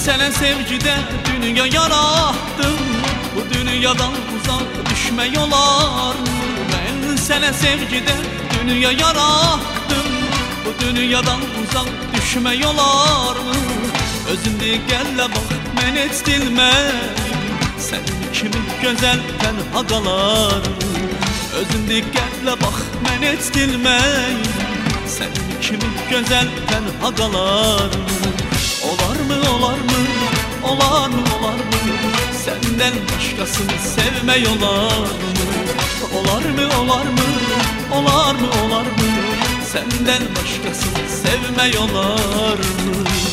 sənə sevgidə dünya yarattım. Bu dünyadan uzaq düşmək olarmı? Mən sənə sevgidə dünya yarattım. Bu dünyadan uzaq düşmək olarmı? Özündə gəllə bax, mən heç bilməyim sənin kimi gözəl tənha qalarmı? Özündə gəllə bax, mən heç bilməyim sənin kimi gözəl tənha qalarmı? Olarmı, olarmı, olarmı, olarmı? Səndən başqasını sevmək olarmı? Olarmı, olarmı, olarmı, olarmı? Səndən başqasını sevmək olarmı?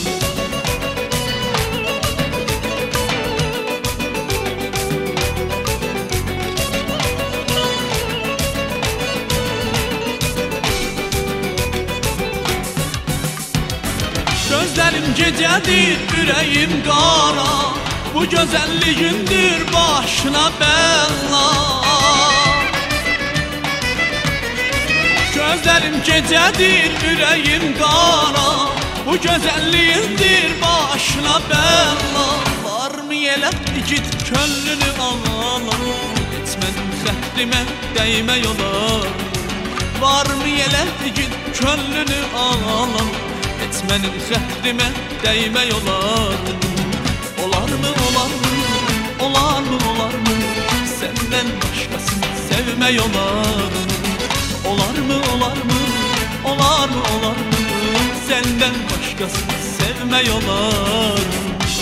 Gözlərim gecədir, ürəyim qara. Bu gözəlliyindir başına bəla. Gözlərim gecədir, ürəyim qara. Bu gözəlliyindir başına bəla. Varmı elə igid könlünü ala? Etmədim xətrimə dəymək olar. Varmı elə igid könlünü ala? Etmədim xətrimə dəymək olar. Olarmı, olarmı, olarmı, olarmı? Səndən başqasını sevmək olarmı? Olarmı, olarmı, olarmı, olarmı? Səndən başqasını sevmək olarmı?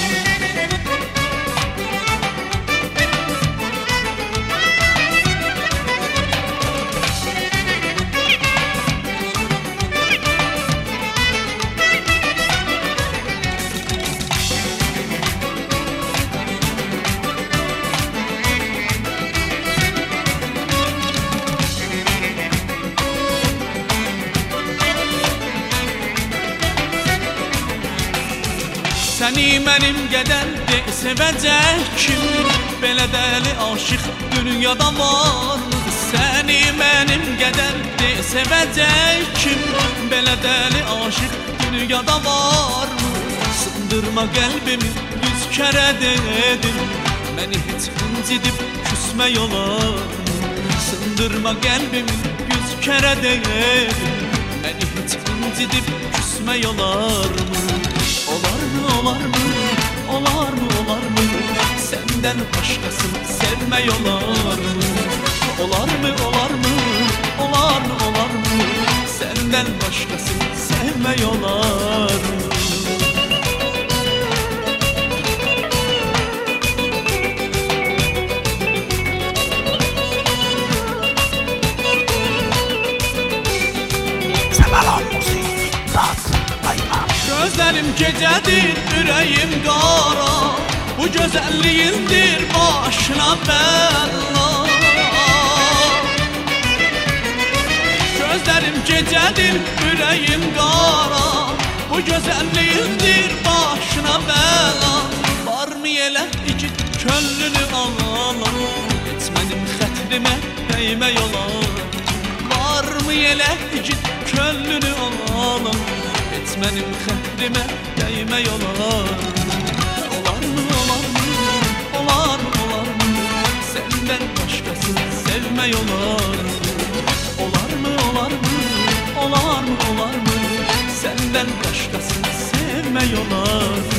Səni mənim qədər sevəcək kim? Belə dəli aşıq dünyada varmı? Səni mənim qədər sevəcək kim? Belə dəli aşıq dünyada varmı? Sındırma qəlbimi 100 kərə dedim, məni heç incidib küsmək olarmı? Sındırma qəlbimi 100 kərə dedim, məni heç incidib küsmək olarmı? Olarmı, olarmı, olarmı, olarmı? Səndən başqasını sevmək olarmı? Olarmı, olarmı, olarmı, olarmı? Səndən başqasını sevmək olarmı? Gözlərim gecədir, ürəyim qara. Bu gözəlliyindir başına bəla. Gözlərim gecədir, ürəyim qara. Bu gözəlliyindir başına bəla. Varmı elə igid könlünü ala? Etmədim xətrimə dəymək olar. Varmı elə igid könlünü ala? Etmədim xətrimə dəymək olar. Olarmı, olarmı, olarmı, olarmı? Səndən başqasını sevmək olar. Olarmı, olarmı, olarmı, olarmı? Səndən başqasını sevmək olar.